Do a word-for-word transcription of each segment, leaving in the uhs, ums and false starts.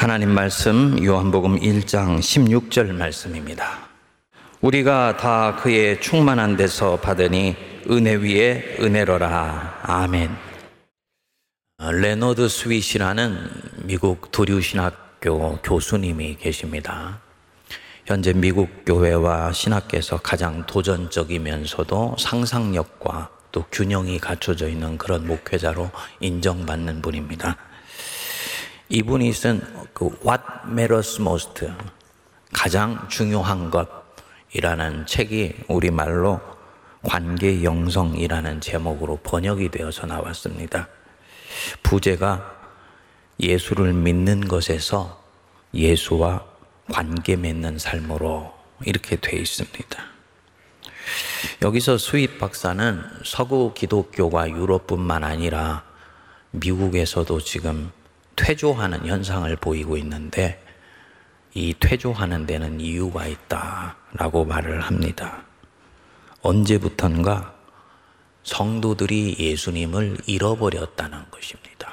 하나님 말씀 요한복음 일 장 십육 절 말씀입니다. 우리가 다 그의 충만한 데서 받으니 은혜 위에 은혜로라. 아멘. 레너드 스윗이라는 미국 두류신학교 교수님이 계십니다. 현재 미국 교회와 신학계에서 가장 도전적이면서도 상상력과 또 균형이 갖춰져 있는 그런 목회자로 인정받는 분입니다. 이분이 쓴 그 What Matters Most, 가장 중요한 것이라는 책이 우리말로 관계 영성이라는 제목으로 번역이 되어서 나왔습니다. 부제가 예수를 믿는 것에서 예수와 관계 맺는 삶으로 이렇게 되어 있습니다. 여기서 스윗 박사는 서구 기독교가 유럽뿐만 아니라 미국에서도 지금 퇴조하는 현상을 보이고 있는데, 이 퇴조하는 데는 이유가 있다라고 말을 합니다. 언제부턴가 성도들이 예수님을 잃어버렸다는 것입니다.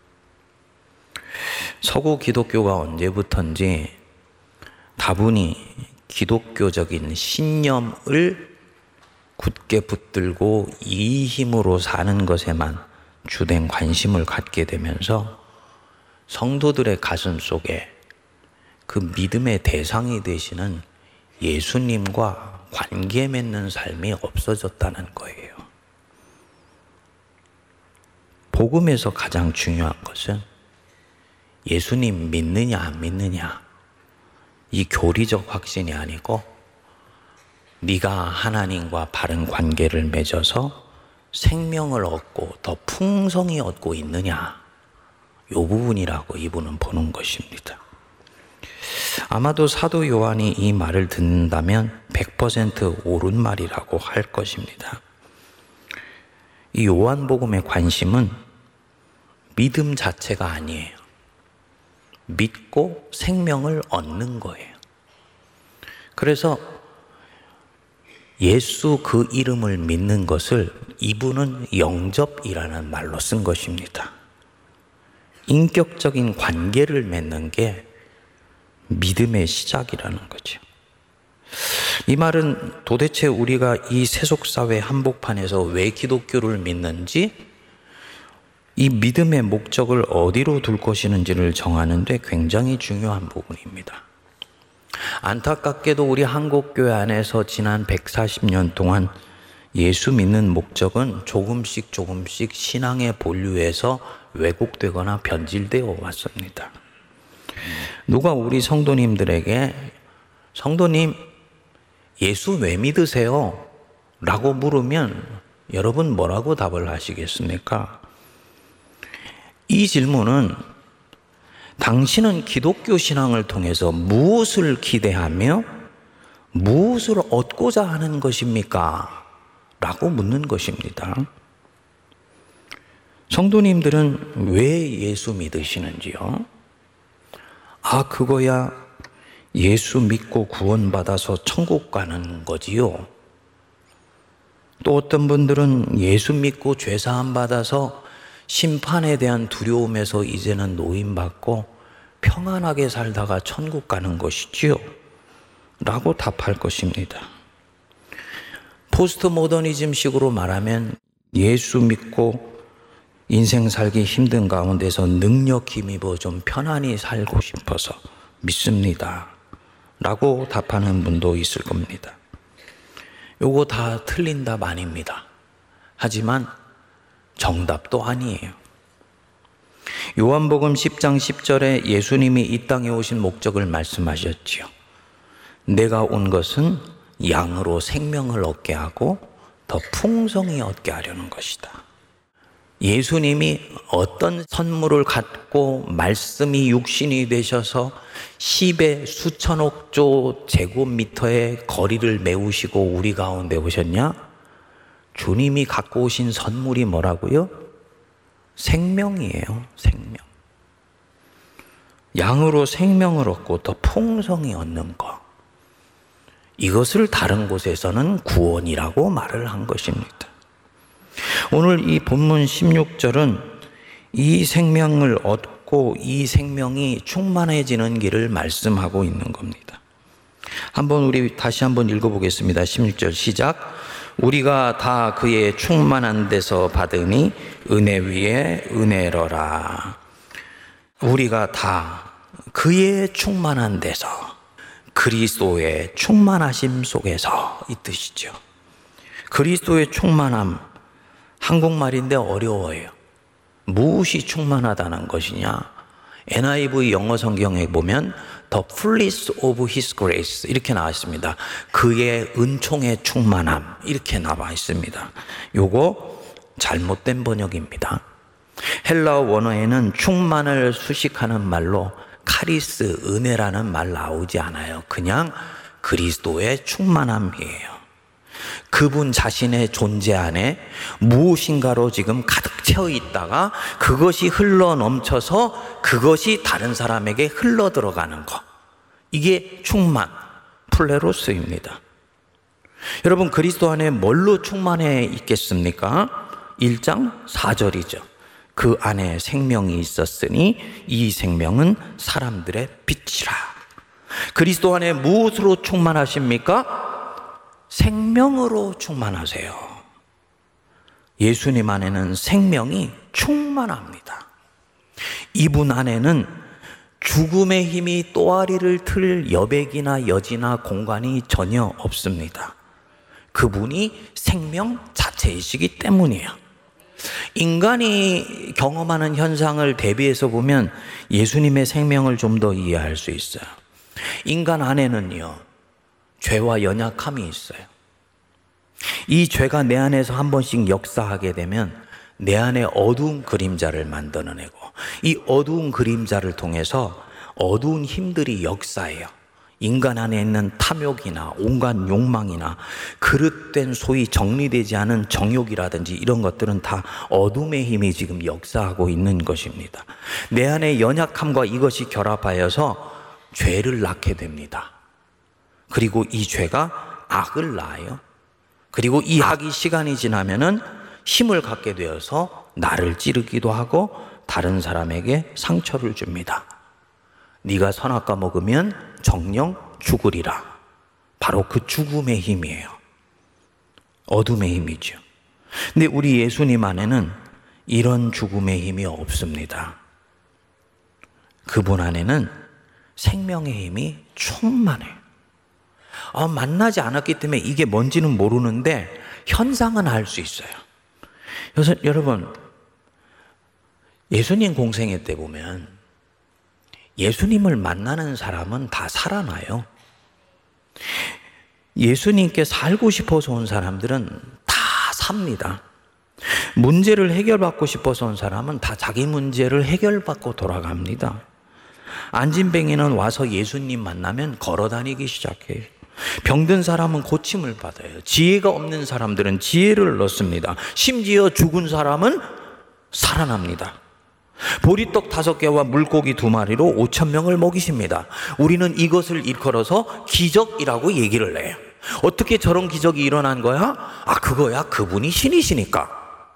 서구 기독교가 언제부턴지 다분히 기독교적인 신념을 굳게 붙들고 이 힘으로 사는 것에만 주된 관심을 갖게 되면서 성도들의 가슴 속에 그 믿음의 대상이 되시는 예수님과 관계 맺는 삶이 없어졌다는 거예요. 복음에서 가장 중요한 것은 예수님 믿느냐 안 믿느냐, 이 교리적 확신이 아니고 네가 하나님과 바른 관계를 맺어서 생명을 얻고 더 풍성히 얻고 있느냐, 이 부분이라고 이분은 보는 것입니다. 아마도 사도 요한이 이 말을 듣는다면 백 퍼센트 옳은 말이라고 할 것입니다. 이 요한복음의 관심은 믿음 자체가 아니에요. 믿고 생명을 얻는 거예요. 그래서 예수 그 이름을 믿는 것을 이분은 영접이라는 말로 쓴 것입니다. 인격적인 관계를 맺는 게 믿음의 시작이라는 거죠. 이 말은 도대체 우리가 이 세속사회 한복판에서 왜 기독교를 믿는지, 이 믿음의 목적을 어디로 둘 것이는지를 정하는 데 굉장히 중요한 부분입니다. 안타깝게도 우리 한국교회 안에서 지난 백사십 년 동안 예수 믿는 목적은 조금씩 조금씩 신앙의 본류에서 왜곡되거나 변질되어 왔습니다. 누가 우리 성도님들에게 성도님 예수 왜 믿으세요? 라고 물으면 여러분 뭐라고 답을 하시겠습니까? 이 질문은 당신은 기독교 신앙을 통해서 무엇을 기대하며 무엇을 얻고자 하는 것입니까? 라고 묻는 것입니다. 성도님들은 왜 예수 믿으시는지요? 아, 그거야 예수 믿고 구원받아서 천국 가는 거지요. 또 어떤 분들은 예수 믿고 죄사함 받아서 심판에 대한 두려움에서 이제는 노임받고 평안하게 살다가 천국 가는 것이지요. 라고 답할 것입니다. 포스트 모더니즘식으로 말하면 예수 믿고 인생 살기 힘든 가운데서 능력 힘입어 좀 편안히 살고 싶어서 믿습니다. 라고 답하는 분도 있을 겁니다. 요거 다 틀린 답 아닙니다. 하지만 정답도 아니에요. 요한복음 십 장 십 절에 예수님이 이 땅에 오신 목적을 말씀하셨지요. 내가 온 것은 양으로 생명을 얻게 하고 더 풍성히 얻게 하려는 것이다. 예수님이 어떤 선물을 갖고 말씀이 육신이 되셔서 십의 수천억 조 제곱미터의 거리를 메우시고 우리 가운데 오셨냐? 주님이 갖고 오신 선물이 뭐라고요? 생명이에요. 생명. 양으로 생명을 얻고 더 풍성히 얻는 것. 이것을 다른 곳에서는 구원이라고 말을 한 것입니다. 오늘 이 본문 십육 절은 이 생명을 얻고 얻고 이 생명이 충만해지는 길을 말씀하고 있는 겁니다. 한번 우리 다시 한번 읽어보겠습니다. 십육 절 시작. 우리가 다 그의 충만한 데서 받으니 은혜 위에 은혜로라. 우리가 다 그의 충만한 데서, 그리스도의 충만하심 속에서, 이 뜻이죠. 그리스도의 충만함, 한국말인데 어려워요. 무엇이 충만하다는 것이냐? 엔 아이 브이 영어 성경에 보면 The fullness of His grace 이렇게 나와 있습니다. 그의 은총의 충만함 이렇게 나와 있습니다. 요거 잘못된 번역입니다. 헬라어 원어에는 충만을 수식하는 말로 카리스, 은혜라는 말 나오지 않아요. 그냥 그리스도의 충만함이에요. 그분 자신의 존재 안에 무엇인가로 지금 가득 채워 있다가 그것이 흘러 넘쳐서 그것이 다른 사람에게 흘러 들어가는 것, 이게 충만, 플레로스입니다. 여러분, 그리스도 안에 뭘로 충만해 있겠습니까? 일 장 사 절이죠. 그 안에 생명이 있었으니 이 생명은 사람들의 빛이라. 그리스도 안에 무엇으로 충만하십니까? 생명으로 충만하세요. 예수님 안에는 생명이 충만합니다. 이분 안에는 죽음의 힘이 또아리를 틀 여백이나 여지나 공간이 전혀 없습니다. 그분이 생명 자체이시기 때문이에요. 인간이 경험하는 현상을 대비해서 보면 예수님의 생명을 좀 더 이해할 수 있어요. 인간 안에는요, 죄와 연약함이 있어요. 이 죄가 내 안에서 한 번씩 역사하게 되면 내 안에 어두운 그림자를 만들어내고, 이 어두운 그림자를 통해서 어두운 힘들이 역사해요. 인간 안에 있는 탐욕이나 온갖 욕망이나 그릇된 소위 정리되지 않은 정욕이라든지 이런 것들은 다 어둠의 힘이 지금 역사하고 있는 것입니다. 내 안에 연약함과 이것이 결합하여서 죄를 낳게 됩니다. 그리고 이 죄가 악을 낳아요. 그리고 이 악이 시간이 지나면은 힘을 갖게 되어서 나를 찌르기도 하고 다른 사람에게 상처를 줍니다. 네가 선악과 먹으면 정녕 죽으리라. 바로 그 죽음의 힘이에요. 어둠의 힘이죠. 근데 우리 예수님 안에는 이런 죽음의 힘이 없습니다. 그분 안에는 생명의 힘이 충만해요. 아, 만나지 않았기 때문에 이게 뭔지는 모르는데 현상은 알 수 있어요. 그래서 여러분, 예수님 공생애 때 보면 예수님을 만나는 사람은 다 살아나요. 예수님께 살고 싶어서 온 사람들은 다 삽니다. 문제를 해결받고 싶어서 온 사람은 다 자기 문제를 해결받고 돌아갑니다. 안진뱅이는 와서 예수님 만나면 걸어다니기 시작해요. 병든 사람은 고침을 받아요. 지혜가 없는 사람들은 지혜를 얻습니다. 심지어 죽은 사람은 살아납니다. 보리떡 다섯 개와 물고기 두 마리로 오천 명을 먹이십니다. 우리는 이것을 일컬어서 기적이라고 얘기를 해요. 어떻게 저런 기적이 일어난 거야? 아, 그거야 그분이 신이시니까.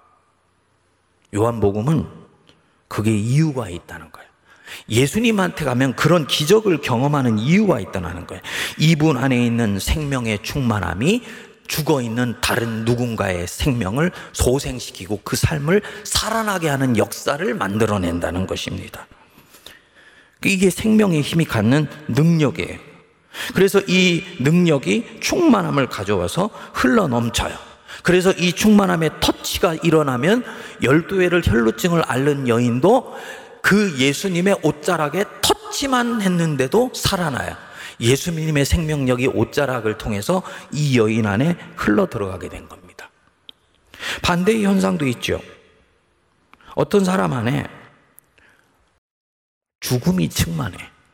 요한복음은 그게 이유가 있다는 거예요. 예수님한테 가면 그런 기적을 경험하는 이유가 있다는 거예요. 이분 안에 있는 생명의 충만함이 죽어있는 다른 누군가의 생명을 소생시키고 그 삶을 살아나게 하는 역사를 만들어낸다는 것입니다. 이게 생명의 힘이 갖는 능력이에요. 그래서 이 능력이 충만함을 가져와서 흘러넘쳐요. 그래서 이 충만함의 터치가 일어나면 열두 해를 혈루증을 앓는 여인도 그 예수님의 옷자락에 터치만 했는데도 살아나요. 예수님의 생명력이 옷자락을 통해서 이 여인 안에 흘러 들어가게 된 겁니다. 반대의 현상도 있죠. 어떤 사람 안에 죽음이 충만해.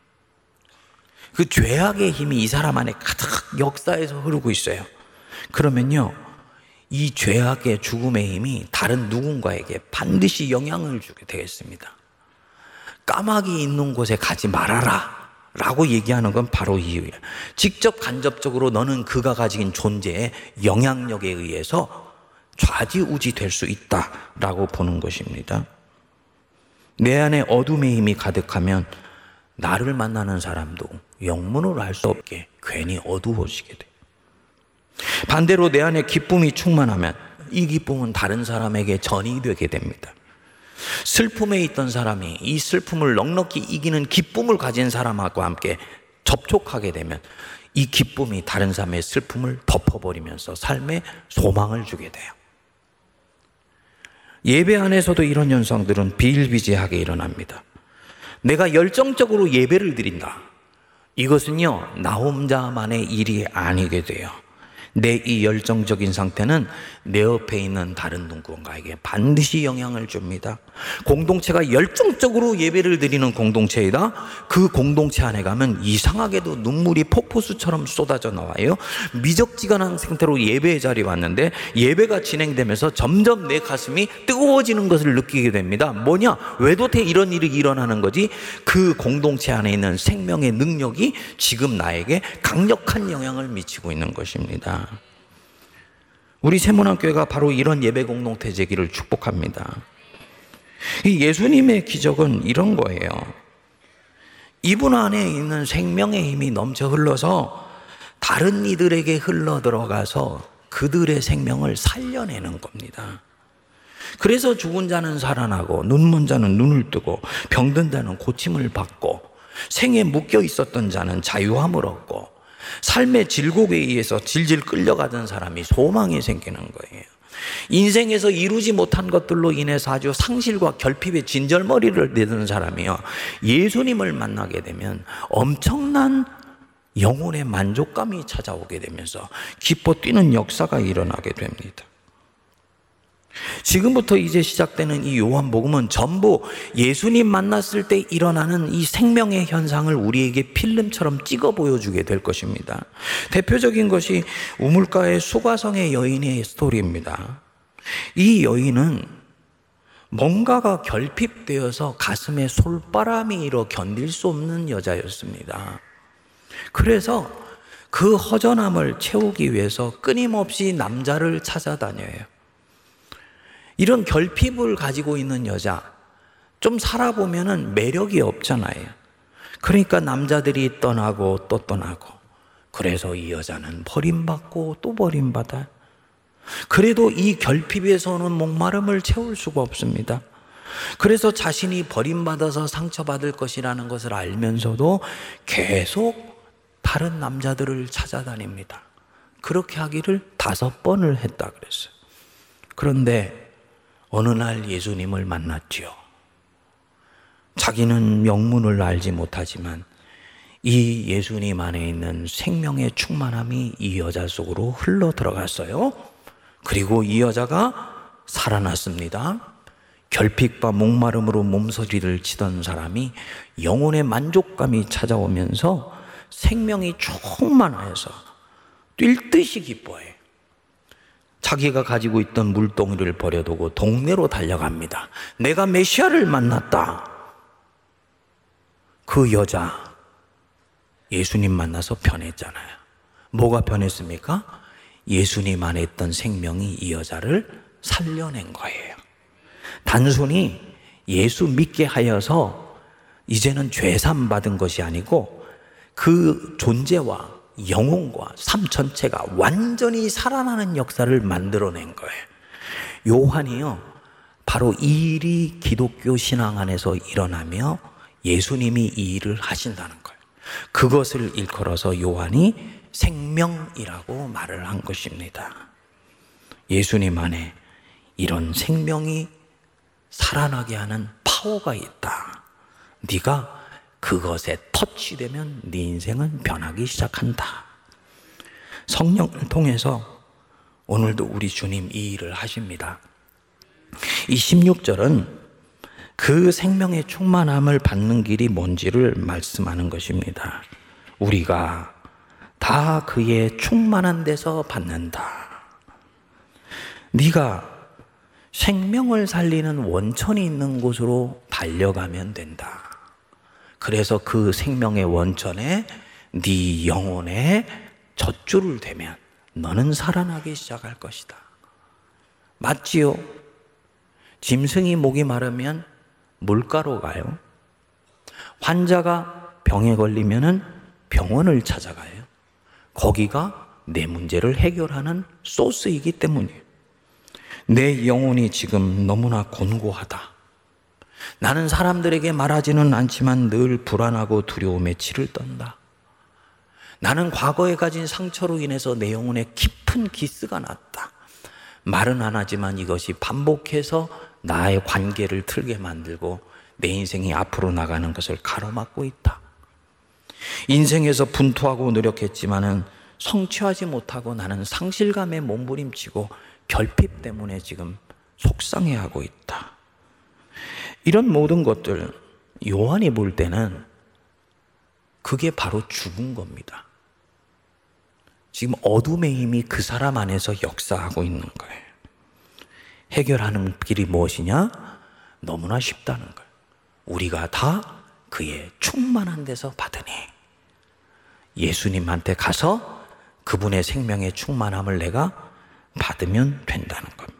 그 죄악의 힘이 이 사람 안에 가득 역사해서 흐르고 있어요. 그러면요, 이 죄악의 죽음의 힘이 다른 누군가에게 반드시 영향을 주게 되겠습니다. 까마귀 있는 곳에 가지 말아라 라고 얘기하는 건 바로 이유예요. 직접 간접적으로 너는 그가 가진 존재의 영향력에 의해서 좌지우지 될 수 있다라고 보는 것입니다. 내 안에 어둠의 힘이 가득하면 나를 만나는 사람도 영문으로 알 수 없게 괜히 어두워지게 돼. 반대로 내 안에 기쁨이 충만하면 이 기쁨은 다른 사람에게 전이 되게 됩니다. 슬픔에 있던 사람이 이 슬픔을 넉넉히 이기는 기쁨을 가진 사람하고 함께 접촉하게 되면 이 기쁨이 다른 사람의 슬픔을 덮어버리면서 삶에 소망을 주게 돼요. 예배 안에서도 이런 현상들은 비일비재하게 일어납니다. 내가 열정적으로 예배를 드린다. 이것은요, 나 혼자만의 일이 아니게 돼요. 내 이 열정적인 상태는 내 옆에 있는 다른 누군가에게 반드시 영향을 줍니다. 공동체가 열정적으로 예배를 드리는 공동체이다. 그 공동체 안에 가면 이상하게도 눈물이 폭포수처럼 쏟아져 나와요. 미적지근한 상태로 예배의 자리에 왔는데 예배가 진행되면서 점점 내 가슴이 뜨거워지는 것을 느끼게 됩니다. 뭐냐? 왜 도대체 이런 일이 일어나는 거지? 그 공동체 안에 있는 생명의 능력이 지금 나에게 강력한 영향을 미치고 있는 것입니다. 우리 세문안교회가 바로 이런 예배 공동체 되기를 축복합니다. 이 예수님의 기적은 이런 거예요. 이분 안에 있는 생명의 힘이 넘쳐 흘러서 다른 이들에게 흘러 들어가서 그들의 생명을 살려내는 겁니다. 그래서 죽은 자는 살아나고 눈먼 자는 눈을 뜨고 병든 자는 고침을 받고 생에 묶여 있었던 자는 자유함을 얻고 삶의 질곡에 의해서 질질 끌려가던 사람이 소망이 생기는 거예요. 인생에서 이루지 못한 것들로 인해서 아주 상실과 결핍의 진절머리를 내던 사람이요, 예수님을 만나게 되면 엄청난 영혼의 만족감이 찾아오게 되면서 기뻐 뛰는 역사가 일어나게 됩니다. 지금부터 이제 시작되는 이 요한복음은 전부 예수님 만났을 때 일어나는 이 생명의 현상을 우리에게 필름처럼 찍어 보여주게 될 것입니다. 대표적인 것이 우물가의 수가성의 여인의 스토리입니다. 이 여인은 뭔가가 결핍되어서 가슴에 솔바람이 일어 견딜 수 없는 여자였습니다. 그래서 그 허전함을 채우기 위해서 끊임없이 남자를 찾아다녀요. 이런 결핍을 가지고 있는 여자, 좀 살아보면은 매력이 없잖아요. 그러니까 남자들이 떠나고 또 떠나고, 그래서 이 여자는 버림받고 또 버림받아요. 그래도 이 결핍에서는 목마름을 채울 수가 없습니다. 그래서 자신이 버림받아서 상처받을 것이라는 것을 알면서도 계속 다른 남자들을 찾아다닙니다. 그렇게 하기를 다섯 번을 했다 그랬어요. 그런데 어느 날 예수님을 만났지요. 자기는 영문을 알지 못하지만 이 예수님 안에 있는 생명의 충만함이 이 여자 속으로 흘러 들어갔어요. 그리고 이 여자가 살아났습니다. 결핍과 목마름으로 몸서리를 치던 사람이 영혼의 만족감이 찾아오면서 생명이 충만해서 뛸 듯이 기뻐해요. 자기가 가지고 있던 물동이를 버려두고 동네로 달려갑니다. 내가 메시아를 만났다. 그 여자 예수님 만나서 변했잖아요. 뭐가 변했습니까? 예수님 안에 있던 생명이 이 여자를 살려낸 거예요. 단순히 예수 믿게 하여서 이제는 죄산 받은 것이 아니고 그 존재와 영혼과 삶 전체가 완전히 살아나는 역사를 만들어낸 거예요. 요한이요, 바로 이 일이 기독교 신앙 안에서 일어나며 예수님이 이 일을 하신다는 거예요. 그것을 일컬어서 요한이 생명이라고 말을 한 것입니다. 예수님 안에 이런 생명이 살아나게 하는 파워가 있다. 네가 그것에 터치되면 네 인생은 변하기 시작한다. 성령을 통해서 오늘도 우리 주님 이 일을 하십니다. 이 십육 절은 그 생명의 충만함을 받는 길이 뭔지를 말씀하는 것입니다. 우리가 다 그의 충만한 데서 받는다. 네가 생명을 살리는 원천이 있는 곳으로 달려가면 된다. 그래서 그 생명의 원천에 네 영혼에 젖줄을 대면 너는 살아나기 시작할 것이다. 맞지요? 짐승이 목이 마르면 물가로 가요. 환자가 병에 걸리면은 병원을 찾아가요. 거기가 내 문제를 해결하는 소스이기 때문이에요. 내 영혼이 지금 너무나 곤고하다. 나는 사람들에게 말하지는 않지만 늘 불안하고 두려움에 치를 떤다. 나는 과거에 가진 상처로 인해서 내 영혼에 깊은 기스가 났다. 말은 안 하지만 이것이 반복해서 나의 관계를 틀게 만들고 내 인생이 앞으로 나가는 것을 가로막고 있다. 인생에서 분투하고 노력했지만은 성취하지 못하고 나는 상실감에 몸부림치고 결핍 때문에 지금 속상해하고 있다. 이런 모든 것들 요한이 볼 때는 그게 바로 죽은 겁니다. 지금 어둠의 힘이 그 사람 안에서 역사하고 있는 거예요. 해결하는 길이 무엇이냐? 너무나 쉽다는 거예요. 우리가 다 그의 충만한 데서 받으니 예수님한테 가서 그분의 생명의 충만함을 내가 받으면 된다는 겁니다.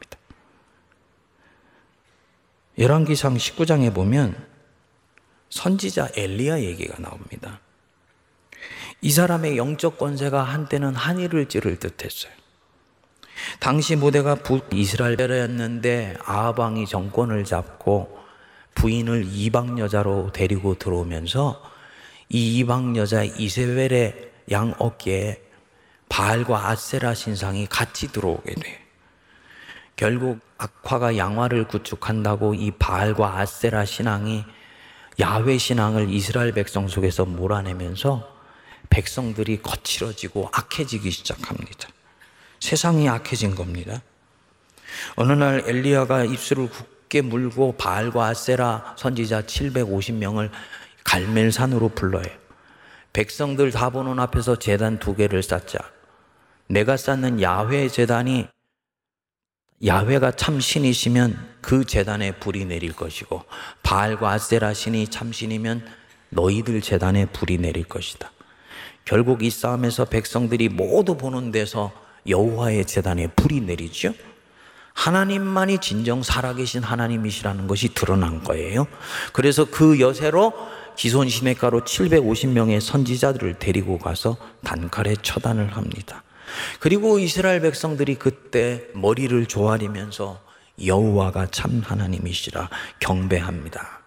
열왕기상 십구 장에 보면 선지자 엘리야 얘기가 나옵니다. 이 사람의 영적 권세가 한때는 하늘을 찌를 듯 했어요. 당시 무대가 북이스라엘이었는데 아합 왕이 정권을 잡고 부인을 이방 여자로 데리고 들어오면서 이 이방 여자 이세벨의 양 어깨에 바알과 아세라 신상이 같이 들어오게 돼요. 결국 악화가 양화를 구축한다고 이 바알과 아세라 신앙이 야훼 신앙을 이스라엘 백성 속에서 몰아내면서 백성들이 거칠어지고 악해지기 시작합니다. 세상이 악해진 겁니다. 어느 날 엘리야가 입술을 굳게 물고 바알과 아세라 선지자 칠백오십 명을 갈멜산으로 불러요. 백성들 다 보는 앞에서 제단 두 개를 쌓자. 내가 쌓는 야훼 제단이 야훼가 참 신이시면 그 제단에 불이 내릴 것이고 바알과 아세라 신이 참 신이면 너희들 제단에 불이 내릴 것이다. 결국 이 싸움에서 백성들이 모두 보는 데서 여호와의 제단에 불이 내리죠. 하나님만이 진정 살아계신 하나님이시라는 것이 드러난 거예요. 그래서 그 여세로 기손 시냇가로 칠백오십 명의 선지자들을 데리고 가서 단칼에 처단을 합니다. 그리고 이스라엘 백성들이 그때 머리를 조아리면서 여호와가 참 하나님이시라 경배합니다.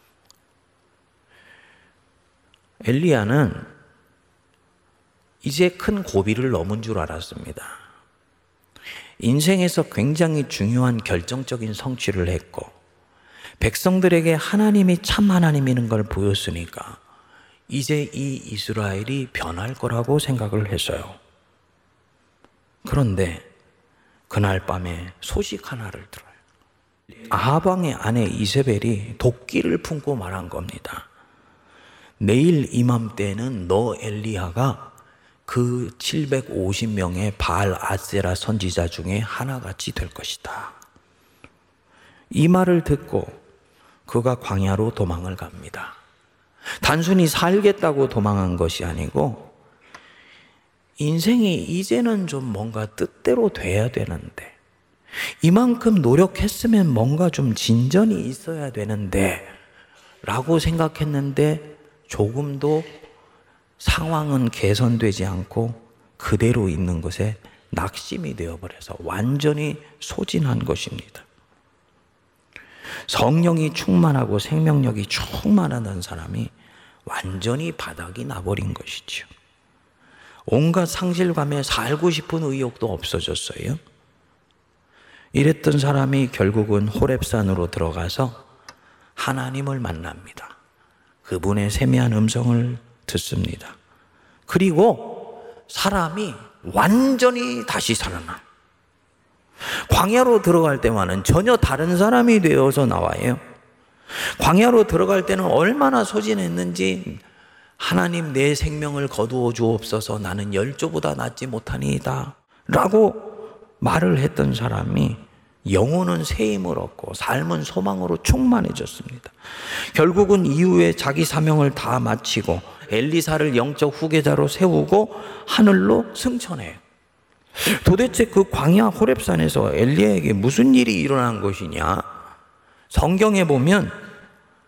엘리야는 이제 큰 고비를 넘은 줄 알았습니다. 인생에서 굉장히 중요한 결정적인 성취를 했고 백성들에게 하나님이 참 하나님이라는 걸 보였으니까 이제 이 이스라엘이 변할 거라고 생각을 했어요. 그런데 그날 밤에 소식 하나를 들어요. 아합 왕의 아내 이세벨이 도끼를 품고 말한 겁니다. 내일 이맘때는 너 엘리야가 그 칠백오십 명의 바알 아세라 선지자 중에 하나같이 될 것이다. 이 말을 듣고 그가 광야로 도망을 갑니다. 단순히 살겠다고 도망한 것이 아니고 인생이 이제는 좀 뭔가 뜻대로 돼야 되는데 이만큼 노력했으면 뭔가 좀 진전이 있어야 되는데 라고 생각했는데 조금도 상황은 개선되지 않고 그대로 있는 것에 낙심이 되어버려서 완전히 소진한 것입니다. 성령이 충만하고 생명력이 충만하던 사람이 완전히 바닥이 나버린 것이죠. 온갖 상실감에 살고 싶은 의욕도 없어졌어요. 이랬던 사람이 결국은 호렙산으로 들어가서 하나님을 만납니다. 그분의 세미한 음성을 듣습니다. 그리고 사람이 완전히 다시 살아나. 광야로 들어갈 때와는 전혀 다른 사람이 되어서 나와요. 광야로 들어갈 때는 얼마나 소진했는지 하나님 내 생명을 거두어 주옵소서 나는 열조보다 낫지 못하니이다 라고 말을 했던 사람이 영혼은 새 힘을 얻고 삶은 소망으로 충만해졌습니다. 결국은 이후에 자기 사명을 다 마치고 엘리사를 영적 후계자로 세우고 하늘로 승천해요. 도대체 그 광야 호렙산에서 엘리야에게 무슨 일이 일어난 것이냐? 성경에 보면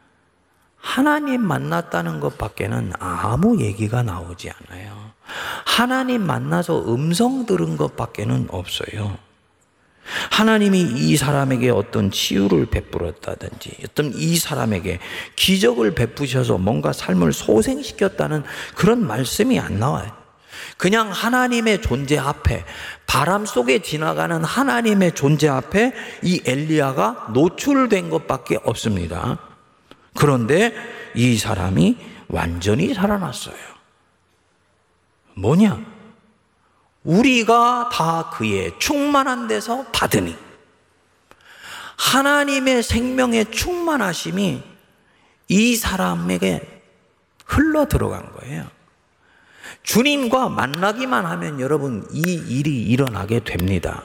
하나님 만났다는 것밖에는 아무 얘기가 나오지 않아요. 하나님 만나서 음성 들은 것밖에는 없어요. 하나님이 이 사람에게 어떤 치유를 베풀었다든지 어떤 이 사람에게 기적을 베푸셔서 뭔가 삶을 소생시켰다는 그런 말씀이 안 나와요. 그냥 하나님의 존재 앞에, 바람 속에 지나가는 하나님의 존재 앞에 이 엘리야가 노출된 것밖에 없습니다. 그런데 이 사람이 완전히 살아났어요. 뭐냐? 우리가 다 그의 충만한 데서 받으니, 하나님의 생명의 충만하심이 이 사람에게 흘러 들어간 거예요. 주님과 만나기만 하면 여러분 이 일이 일어나게 됩니다.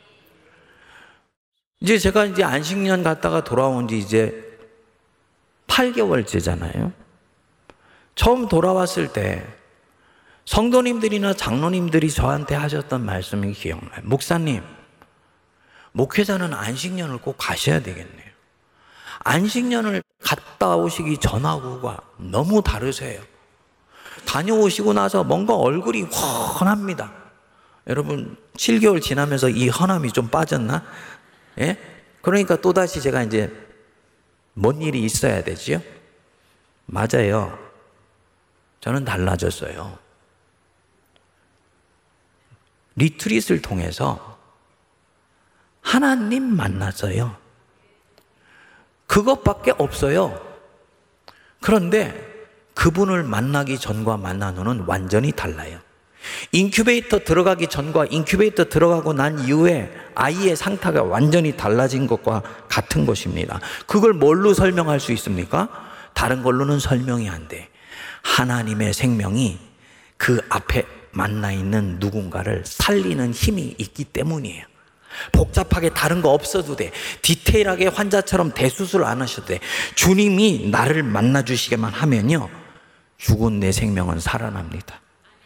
이제 제가 이제 안식년 갔다가 돌아온 지 이제 팔 개월째잖아요. 처음 돌아왔을 때 성도님들이나 장로님들이 저한테 하셨던 말씀이 기억나요. 목사님, 목회자는 안식년을 꼭 가셔야 되겠네요. 안식년을 갔다 오시기 전하고가 너무 다르세요. 다녀오시고 나서 뭔가 얼굴이 훤합니다. 여러분 칠 개월 지나면서 이 헌함이 좀 빠졌나? 예? 그러니까 또다시 제가 이제 뭔 일이 있어야 되지요? 맞아요. 저는 달라졌어요. 리트릿을 통해서 하나님 만났어요. 그것밖에 없어요. 그런데 그분을 만나기 전과 만난 후는 완전히 달라요. 인큐베이터 들어가기 전과 인큐베이터 들어가고 난 이후에 아이의 상태가 완전히 달라진 것과 같은 것입니다. 그걸 뭘로 설명할 수 있습니까? 다른 걸로는 설명이 안 돼. 하나님의 생명이 그 앞에 만나 있는 누군가를 살리는 힘이 있기 때문이에요. 복잡하게 다른 거 없어도 돼. 디테일하게 환자처럼 대수술 안 하셔도 돼. 주님이 나를 만나 주시게만 하면요, 죽은 내 생명은 살아납니다.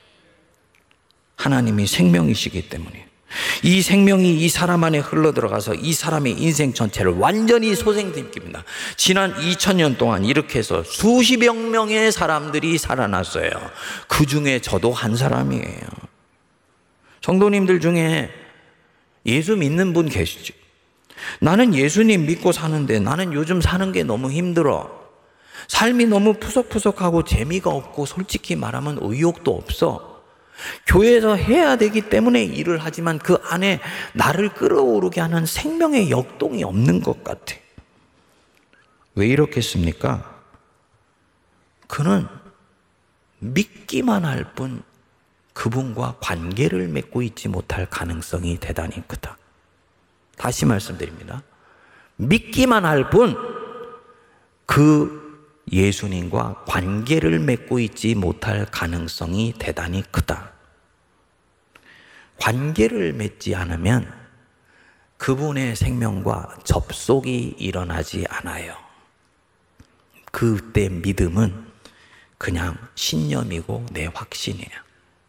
하나님이 생명이시기 때문에 이 생명이 이 사람 안에 흘러들어가서 이 사람의 인생 전체를 완전히 소생시킵니다. 지난 이천 년 동안 이렇게 해서 수십여 명의 사람들이 살아났어요. 그 중에 저도 한 사람이에요. 성도님들 중에 예수 믿는 분 계시죠? 나는 예수님 믿고 사는데 나는 요즘 사는 게 너무 힘들어. 삶이 너무 푸석푸석하고 재미가 없고 솔직히 말하면 의욕도 없어. 교회에서 해야 되기 때문에 일을 하지만 그 안에 나를 끌어오르게 하는 생명의 역동이 없는 것 같아. 왜 이렇겠습니까? 그는 믿기만 할 뿐 그분과 관계를 맺고 있지 못할 가능성이 대단히 크다. 다시 말씀드립니다. 믿기만 할 뿐 그 예수님과 관계를 맺고 있지 못할 가능성이 대단히 크다. 관계를 맺지 않으면 그분의 생명과 접속이 일어나지 않아요. 그때 믿음은 그냥 신념이고 내 확신이에요.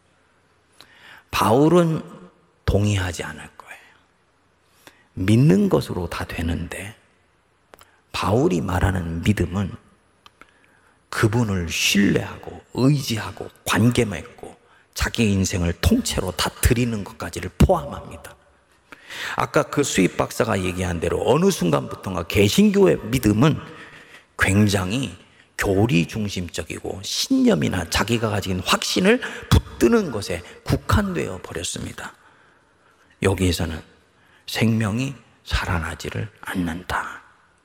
바울은 동의하지 않을 거예요. 믿는 것으로 다 되는데 바울이 말하는 믿음은 그분을 신뢰하고 의지하고 관계 맺고 자기 인생을 통째로 다 드리는 것까지를 포함합니다. 아까 그 수입 박사가 얘기한 대로 어느 순간부터가 개신교의 믿음은 굉장히 교리 중심적이고 신념이나 자기가 가진 확신을 붙드는 것에 국한되어 버렸습니다. 여기에서는 생명이 살아나지를 않는다.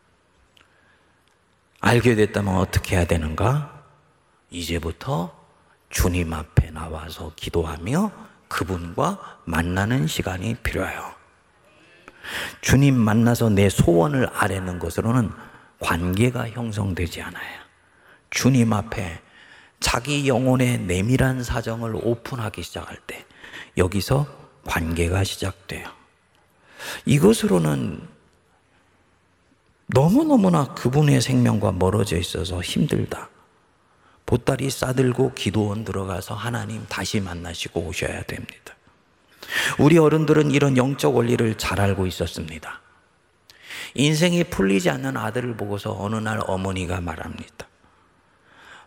알게 됐다면 어떻게 해야 되는가? 이제부터 주님 앞에 나와서 기도하며 그분과 만나는 시간이 필요해요. 주님 만나서 내 소원을 아뢰는 것으로는 관계가 형성되지 않아요. 주님 앞에 자기 영혼의 내밀한 사정을 오픈하기 시작할 때 여기서 관계가 시작돼요. 이것으로는 너무너무나 그분의 생명과 멀어져 있어서 힘들다. 보따리 싸들고 기도원 들어가서 하나님 다시 만나시고 오셔야 됩니다. 우리 어른들은 이런 영적 원리를 잘 알고 있었습니다. 인생이 풀리지 않는 아들을 보고서 어느 날 어머니가 말합니다.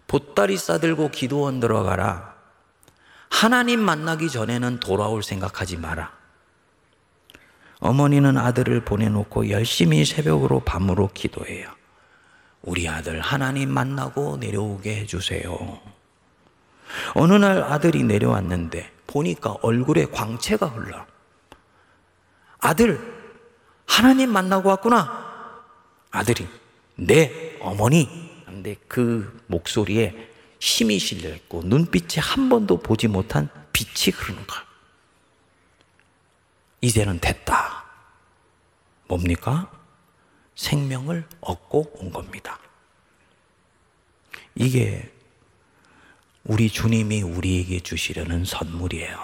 보따리 싸들고 기도원 들어가라. 하나님 만나기 전에는 돌아올 생각하지 마라. 어머니는 아들을 보내놓고 열심히 새벽으로 밤으로 기도해요. 우리 아들 하나님 만나고 내려오게 해주세요. 어느 날 아들이 내려왔는데 보니까 얼굴에 광채가 흘러. 아들, 하나님 만나고 왔구나. 아들이, 네, 어머니. 근데 그 목소리에 힘이 실려있고 눈빛에 한 번도 보지 못한 빛이 흐르는 거야. 이제는 됐다. 뭡니까? 생명을 얻고 온 겁니다. 이게 우리 주님이 우리에게 주시려는 선물이에요.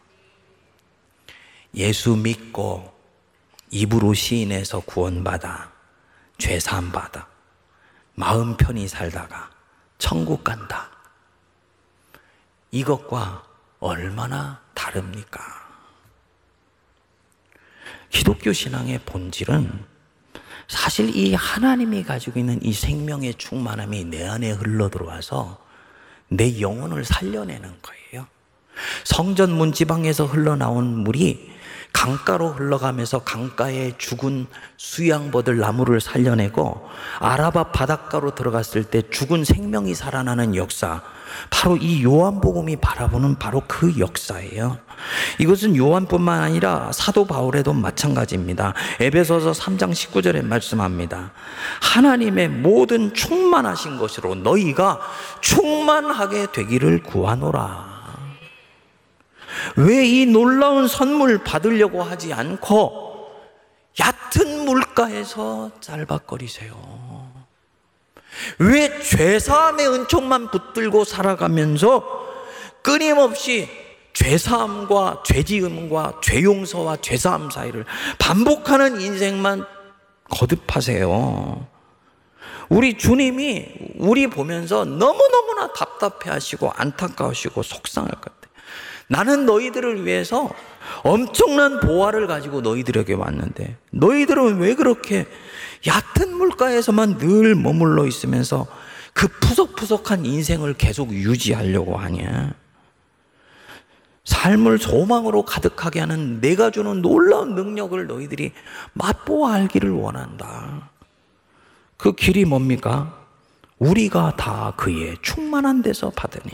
예수 믿고 입으로 시인해서 구원받아 죄사함 받아 마음 편히 살다가 천국 간다. 이것과 얼마나 다릅니까? 기독교 신앙의 본질은 사실 이 하나님이 가지고 있는 이 생명의 충만함이 내 안에 흘러들어와서 내 영혼을 살려내는 거예요. 성전 문지방에서 흘러나온 물이 강가로 흘러가면서 강가에 죽은 수양버들 나무를 살려내고 아라바 바닷가로 들어갔을 때 죽은 생명이 살아나는 역사, 바로 이 요한복음이 바라보는 바로 그 역사예요. 이것은 요한뿐만 아니라 사도 바울에도 마찬가지입니다. 에베소서 삼 장 십구 절에 말씀합니다. 하나님의 모든 충만하신 것으로 너희가 충만하게 되기를 구하노라. 왜 이 놀라운 선물 받으려고 하지 않고 얕은 물가에서 짤박거리세요? 왜 죄사함의 은총만 붙들고 살아가면서 끊임없이 죄사함과 죄지음과 죄용서와 죄사함 사이를 반복하는 인생만 거듭하세요? 우리 주님이 우리 보면서 너무너무나 답답해하시고 안타까우시고 속상할 것 같아요. 나는 너희들을 위해서 엄청난 보화를 가지고 너희들에게 왔는데 너희들은 왜 그렇게 얕은 물가에서만 늘 머물러 있으면서 그 푸석푸석한 인생을 계속 유지하려고 하냐? 삶을 소망으로 가득하게 하는 내가 주는 놀라운 능력을 너희들이 맛보아 알기를 원한다. 그 길이 뭡니까? 우리가 다 그의 충만한 데서 받으니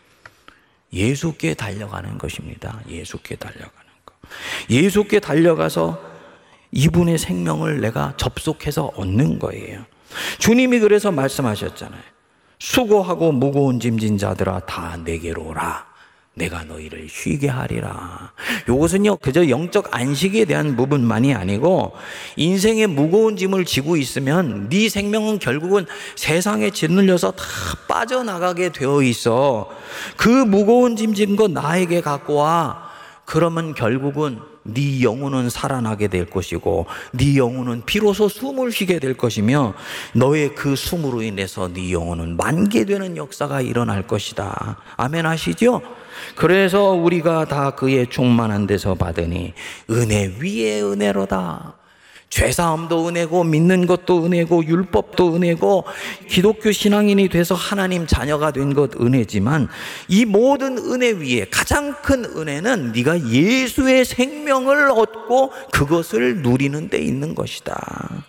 예수께 달려가는 것입니다. 예수께 달려가는 것. 예수께 달려가서 이분의 생명을 내가 접속해서 얻는 거예요. 주님이 그래서 말씀하셨잖아요. 수고하고 무거운 짐진 자들아 다 내게로 오라. 내가 너희를 쉬게 하리라. 이것은요 그저 영적 안식에 대한 부분만이 아니고 인생의 무거운 짐을 지고 있으면 네 생명은 결국은 세상에 짓눌려서 다 빠져나가게 되어 있어. 그 무거운 짐 진 거 나에게 갖고 와. 그러면 결국은 네 영혼은 살아나게 될 것이고 네 영혼은 비로소 숨을 쉬게 될 것이며 너의 그 숨으로 인해서 네 영혼은 만개되는 역사가 일어날 것이다. 아멘 하시죠? 그래서 우리가 다 그의 충만한 데서 받으니 은혜 위에 은혜로다. 죄사함도 은혜고 믿는 것도 은혜고 율법도 은혜고 기독교 신앙인이 돼서 하나님 자녀가 된 것 은혜지만 이 모든 은혜 위에 가장 큰 은혜는 네가 예수의 생명을 얻고 그것을 누리는 데 있는 것이다.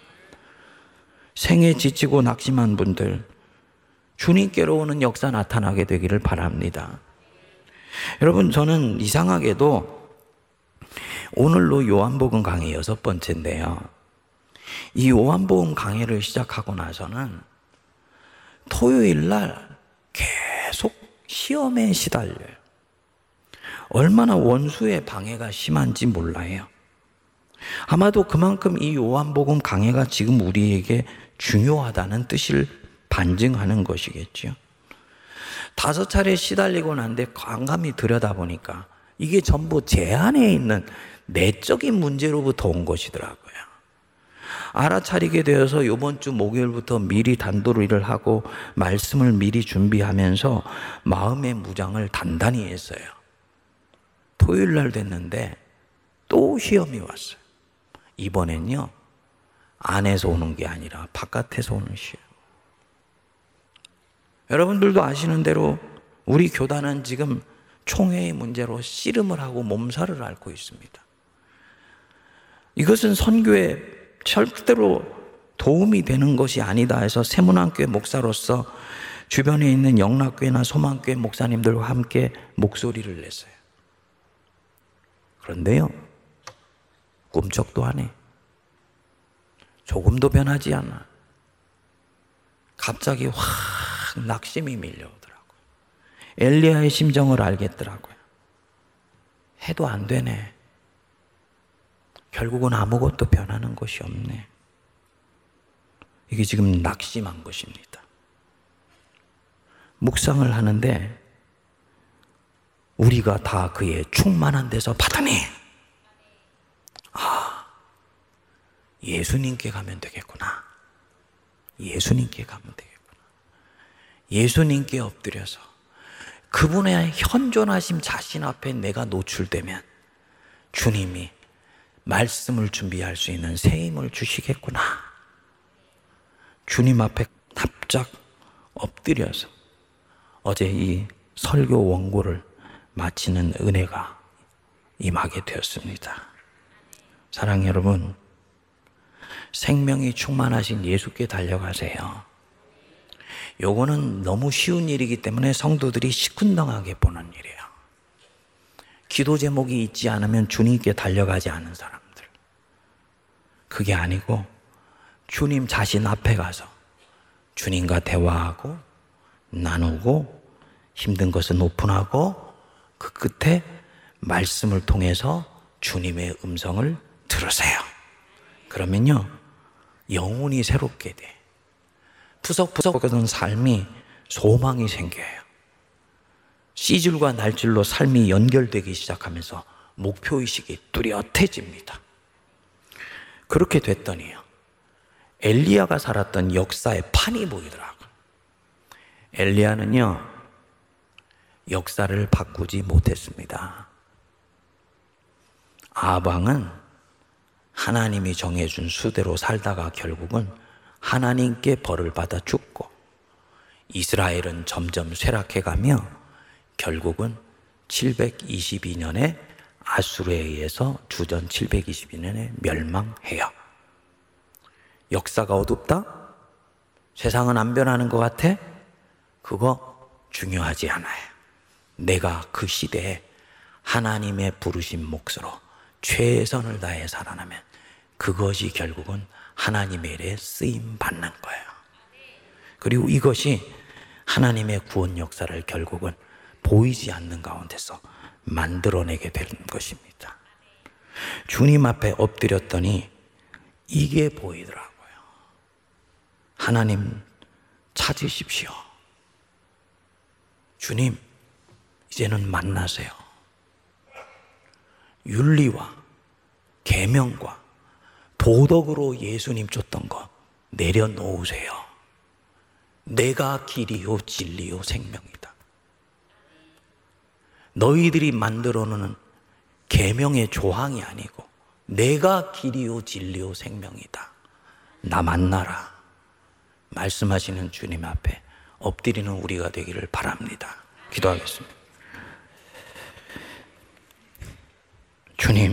생에 지치고 낙심한 분들 주님께로 오는 역사 나타나게 되기를 바랍니다. 여러분, 저는 이상하게도 오늘로 요한복음 강의 여섯 번째인데요. 이 요한복음 강의를 시작하고 나서는 토요일 날 계속 시험에 시달려요. 얼마나 원수의 방해가 심한지 몰라요. 아마도 그만큼 이 요한복음 강해가 지금 우리에게 중요하다는 뜻을 반증하는 것이겠죠. 다섯 차례 시달리고 난데 깜깜이 들여다보니까 이게 전부 제 안에 있는 내적인 문제로부터 온 것이더라고요. 알아차리게 되어서 이번 주 목요일부터 미리 단도리를 하고 말씀을 미리 준비하면서 마음의 무장을 단단히 했어요. 토요일 날 됐는데 또 시험이 왔어요. 이번엔요, 안에서 오는 게 아니라 바깥에서 오는 시험. 여러분들도 아시는 대로 우리 교단은 지금 총회의 문제로 씨름을 하고 몸살을 앓고 있습니다. 이것은 선교에 절대로 도움이 되는 것이 아니다 해서 세문안교회 목사로서 주변에 있는 영락교회나 소망교회 목사님들과 함께 목소리를 냈어요. 그런데요, 꿈쩍도 안 해. 조금도 변하지 않아. 갑자기 확 낙심이 밀려오더라고요. 엘리야의 심정을 알겠더라고요. 해도 안 되네. 결국은 아무것도 변하는 것이 없네. 이게 지금 낙심한 것입니다. 묵상을 하는데 우리가 다 그의 충만한 데서 받으니, 아, 예수님께 가면 되겠구나. 예수님께 가면 되겠구나. 예수님께 엎드려서 그분의 현존하심 자신 앞에 내가 노출되면 주님이 말씀을 준비할 수 있는 새 힘을 주시겠구나. 주님 앞에 납작 엎드려서 어제 이 설교 원고를 마치는 은혜가 임하게 되었습니다. 사랑하는 여러분, 생명이 충만하신 예수께 달려가세요. 요거는 너무 쉬운 일이기 때문에 성도들이 시큰둥하게 보는 일이에요. 기도 제목이 있지 않으면 주님께 달려가지 않은 사람들, 그게 아니고 주님 자신 앞에 가서 주님과 대화하고 나누고 힘든 것은 오픈하고 그 끝에 말씀을 통해서 주님의 음성을 들으세요. 그러면요, 영혼이 새롭게 돼. 푸석푸석하던 삶이 소망이 생겨요. 씨줄과 날줄로 삶이 연결되기 시작하면서 목표의식이 뚜렷해집니다. 그렇게 됐더니요, 엘리야가 살았던 역사의 판이 보이더라고요. 엘리야는요, 역사를 바꾸지 못했습니다. 아방은 하나님이 정해준 수대로 살다가 결국은 하나님께 벌을 받아 죽고, 이스라엘은 점점 쇠락해가며 결국은 칠백이십이 년에 아수르에 의해서 주전 칠백이십이 년에 멸망해요. 역사가 어둡다? 세상은 안 변하는 것 같아? 그거 중요하지 않아요. 내가 그 시대에 하나님의 부르신 몫으로 최선을 다해 살아나면 그것이 결국은 하나님의 일에 쓰임 받는 거예요. 그리고 이것이 하나님의 구원 역사를 결국은 보이지 않는 가운데서 만들어내게 되는 것입니다. 주님 앞에 엎드렸더니 이게 보이더라고요. 하나님 찾으십시오. 주님, 이제는 만나세요. 윤리와 계명과 도덕으로 예수님 쫓던 거 내려놓으세요. 내가 길이요 진리요 생명이다. 너희들이 만들어 놓은 계명의 조항이 아니고 내가 길이요 진리요 생명이다. 나 만나라. 말씀하시는 주님 앞에 엎드리는 우리가 되기를 바랍니다. 기도하겠습니다. 주님,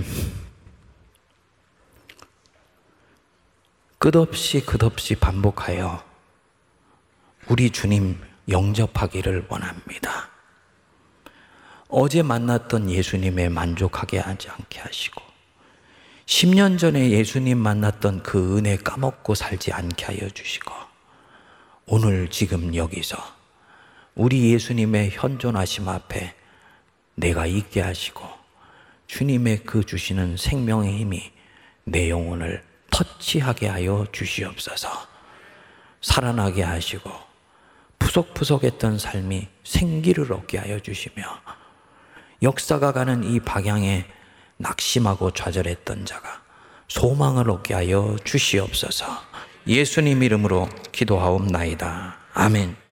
끝없이 끝없이 반복하여 우리 주님 영접하기를 원합니다. 어제 만났던 예수님에 만족하게 하지 않게 하시고, 십 년 전에 예수님 만났던 그 은혜 까먹고 살지 않게 하여 주시고, 오늘 지금 여기서 우리 예수님의 현존하심 앞에 내가 있게 하시고, 주님의 그 주시는 생명의 힘이 내 영혼을 터치하게 하여 주시옵소서. 살아나게 하시고 푸석푸석했던 삶이 생기를 얻게 하여 주시며, 역사가 가는 이 방향에 낙심하고 좌절했던 자가 소망을 얻게 하여 주시옵소서. 예수님 이름으로 기도하옵나이다. 아멘.